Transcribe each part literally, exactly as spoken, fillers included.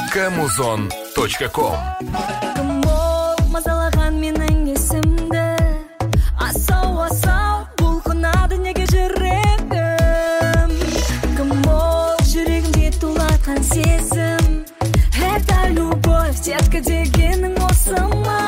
камузон точка ком. Кім ол мазалаған менің есімді, асау асау бұлқынады неге жүрегім. Кім ол жүрегімде тулатқан сезім, это любовь, детка дегенің осы ма?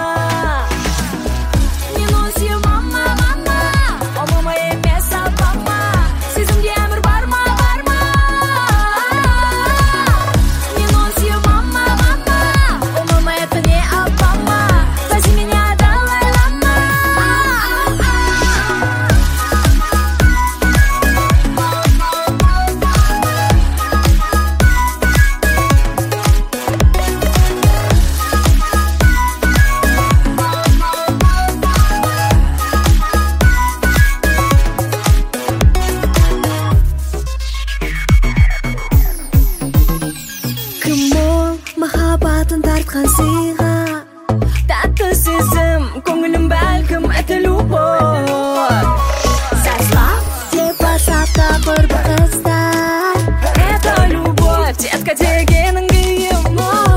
Махаббатын тартқан сыйға, тәтті сезім, көңілім бәлкім это любовь. Заслав деп басап тапыр қыздар, это любовь, детка дегенің күйім.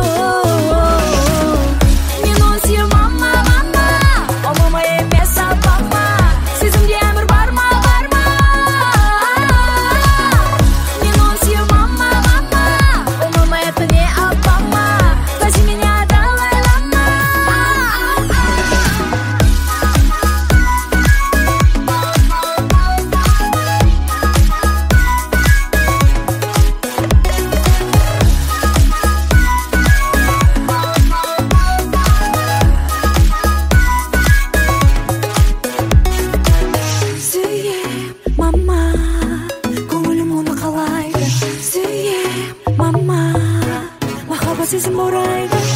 Мен өзі мама, мама, о мама емес апама, сезімде әмір бар ма, бар ма? Мен өзі мама, мама, о мама это не апама. Мама, махаббат сезім орайды.